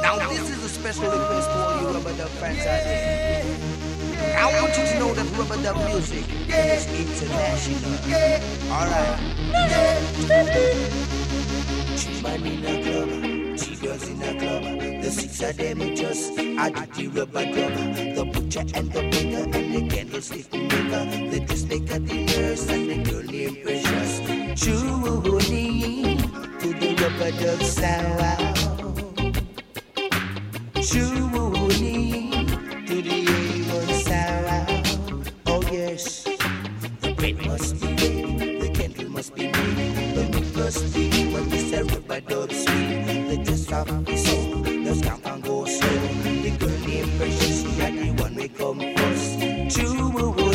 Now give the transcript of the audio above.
Now this is a special request to all you rubber dub fans out there. I want you to know that rubber dub music is international. Alright. Two man in a club, two girls in a club. The six of them just add the rubber dub. The butcher and the baker and the candlestick maker, the dressmaker, the nurse and the girl named Precious. Truly to the rubber dub sound. Truly to the A1 sound. Oh yes, the bread must be made, the candle must be made, the milk must be when we say rubber dub sweet. The dress up is so, the scamp and go slow. The girl named Precious, she had the one we come first. Truly.